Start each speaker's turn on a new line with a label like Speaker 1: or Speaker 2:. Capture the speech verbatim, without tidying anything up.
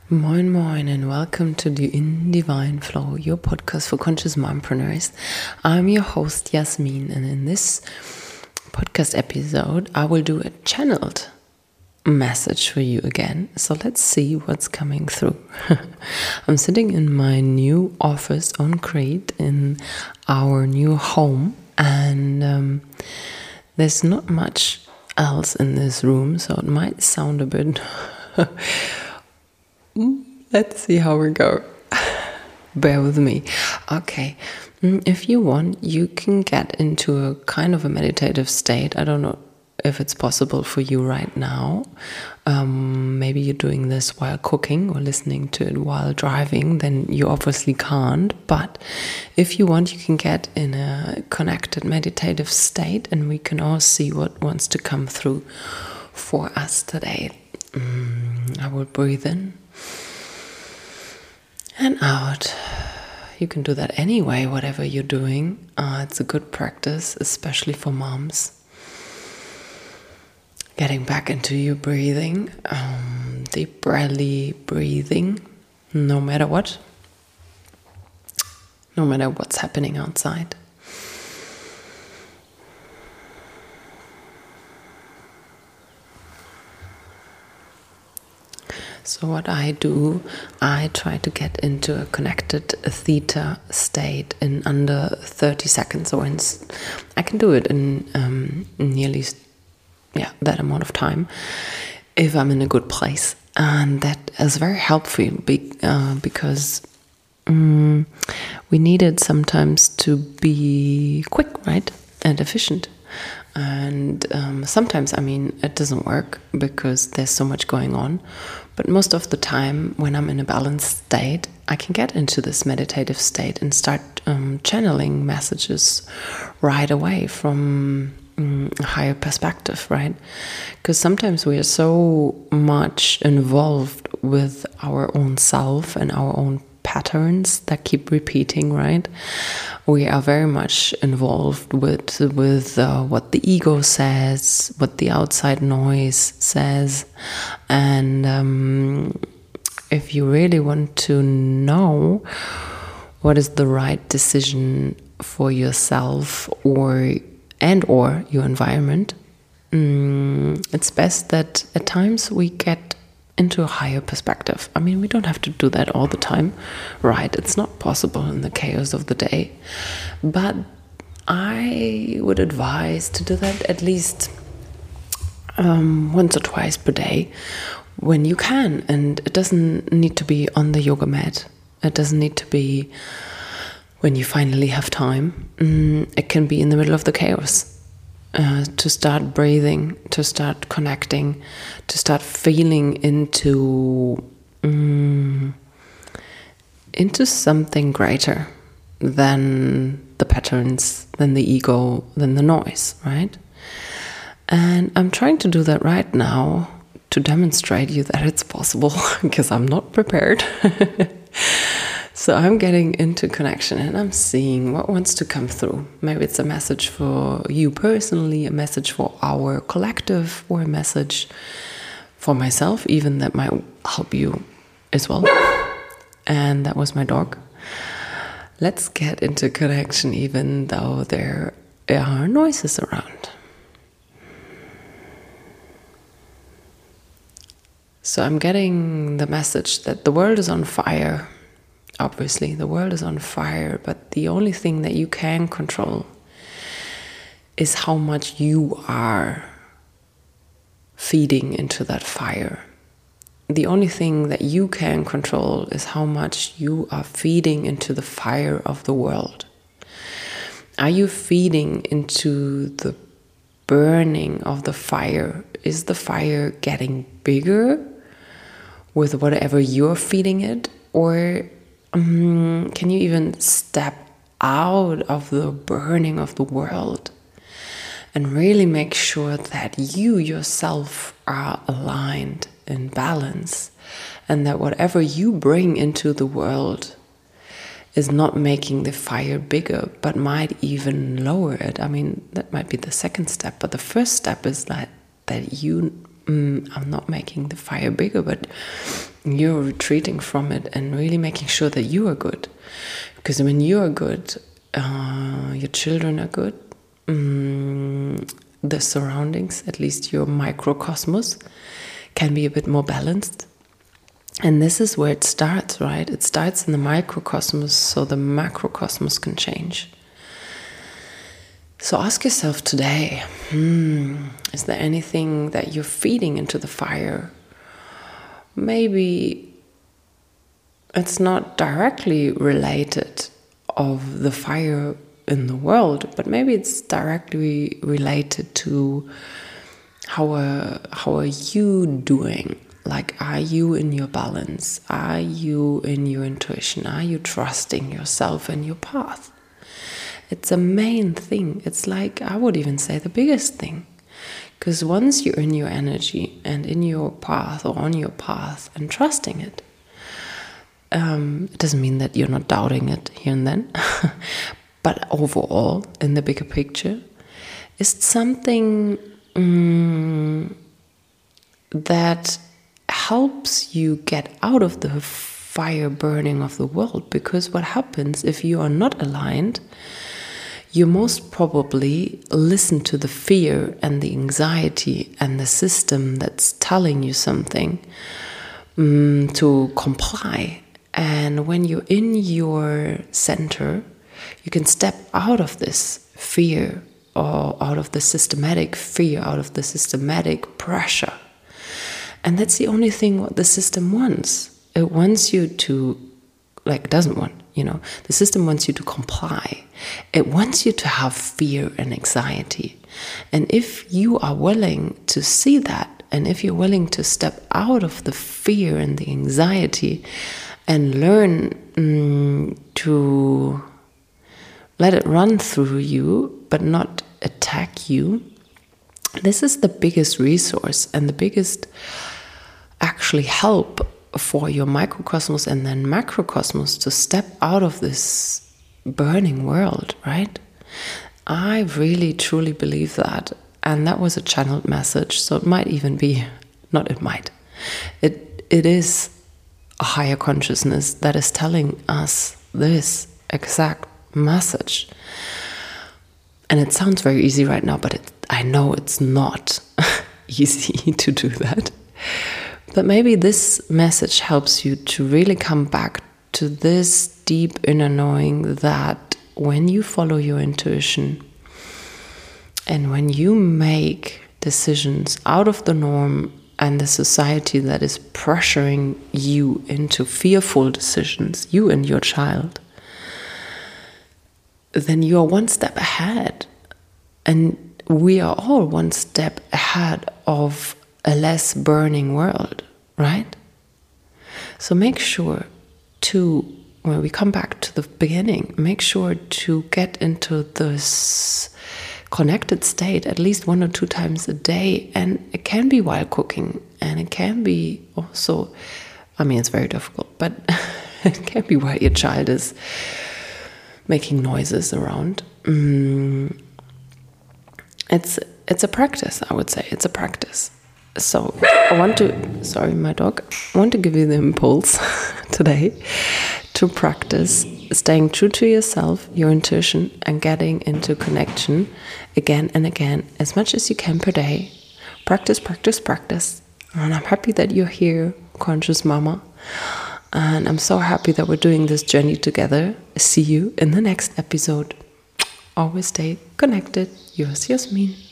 Speaker 1: Moin Moin and welcome to the In Divine Flow, your podcast for conscious mompreneurs. I'm your host Yasmin, and in this podcast episode I will do a channeled message for you again. So let's see what's coming through. I'm sitting in my new office on Crete in our new home, and um, there's not much else in this room, so it might sound a bit let's see how we go. Bear with me. Okay. If you want, you can get into a kind of a meditative state. I don't know if it's possible for you right now. Um, maybe you're doing this while cooking or listening to it while driving, then you obviously can't. But if you want, you can get in a connected meditative state, and we can all see what wants to come through for us today. Mm, I will breathe in and out. You can do that anyway, whatever you're doing. Uh, it's a good practice, especially for moms. Getting back into your breathing, um, deep belly breathing, no matter what, no matter what's happening outside. So what I do, I try to get into a connected theta state in under thirty seconds, or in, I can do it in um, nearly yeah that amount of time if I'm in a good place, and that is very helpful be, uh, because um, we need it sometimes to be quick, right, and efficient. And um, sometimes, I mean, it doesn't work because there's so much going on. But most of the time, when I'm in a balanced state, I can get into this meditative state and start um, channeling messages right away from um, a higher perspective, right? Because sometimes we are so much involved with our own self and our own patterns that keep repeating, right? We are very much involved with with uh, what the ego says, what the outside noise says, and um, if you really want to know what is the right decision for yourself or and or your environment, um, it's best that at times we get into a higher perspective. I mean, we don't have to do that all the time, right? It's not possible in the chaos of the day. But I would advise to do that at least um, once or twice per day when you can. And it doesn't need to be on the yoga mat. It doesn't need to be when you finally have time. Mm, it can be in the middle of the chaos. Uh, to start breathing, to start connecting, to start feeling into um, into something greater than the patterns, than the ego, than the noise, right? And I'm trying to do that right now to demonstrate you that it's possible, because I'm not prepared. So I'm getting into connection and I'm seeing what wants to come through. Maybe it's a message for you personally, a message for our collective, or a message for myself even that might help you as well. And that was my dog. Let's get into connection even though there are noises around. So I'm getting the message that the world is on fire. Obviously, the world is on fire, but the only thing that you can control is how much you are feeding into that fire. The only thing that you can control is how much you are feeding into the fire of the world. Are you feeding into the burning of the fire? Is the fire getting bigger with whatever you're feeding it? Or Um, can you even step out of the burning of the world and really make sure that you yourself are aligned in balance, and that whatever you bring into the world is not making the fire bigger, but might even lower it? I mean, that might be the second step, but the first step is that, that you mm, I'm not making the fire bigger, but you're retreating from it and really making sure that you are good. Because when you are good, uh, your children are good, mm, the surroundings, at least your microcosmos, can be a bit more balanced. And this is where it starts, right? It starts in the microcosmos, so the macrocosmos can change. So ask yourself today, hmm, is there anything that you're feeding into the fire? Maybe it's not directly related of the fire in the world, but maybe it's directly related to how are, how are you doing? Like, are you in your balance? Are you in your intuition? Are you trusting yourself and your path? It's a main thing. It's like, I would even say the biggest thing. Because once you're in your energy and in your path or on your path and trusting it, um, it doesn't mean that you're not doubting it here and then. But overall, in the bigger picture, it's something um, that helps you get out of the fire burning of the world. Because what happens if you are not aligned, you most probably listen to the fear and the anxiety and the system that's telling you something um, to comply. And when you're in your center, you can step out of this fear, or out of the systematic fear, out of the systematic pressure. And that's the only thing what the system wants. It wants you to, like, it doesn't want, you know, the system wants you to comply. It wants you to have fear and anxiety. And if you are willing to see that, and if you're willing to step out of the fear and the anxiety and learn mm, to let it run through you, but not attack you, this is the biggest resource and the biggest actually help for your microcosmos and then macrocosmos to step out of this burning world, right? I really truly believe that. And that was a channeled message. So it might even be, not it might, it it is a higher consciousness that is telling us this exact message. And it sounds very easy right now, but it, I know it's not easy to do that. But maybe this message helps you to really come back to this deep inner knowing that when you follow your intuition and when you make decisions out of the norm and the society that is pressuring you into fearful decisions, you and your child, then you are one step ahead. And we are all one step ahead of a less burning world, right? So make sure to, when we come back to the beginning, make sure to get into this connected state at least one or two times a day. And it can be while cooking, and it can be also, I mean, it's very difficult, but it can be while your child is making noises around. Mm, it's it's a practice, I would say. It's a practice. So I want to, sorry, my dog, I want to give you the impulse today to practice staying true to yourself, your intuition, and getting into connection again and again, as much as you can per day. Practice, practice, practice. And I'm happy that you're here, Conscious Mama. And I'm so happy that we're doing this journey together. See you in the next episode. Always stay connected. Yours, Yasmin.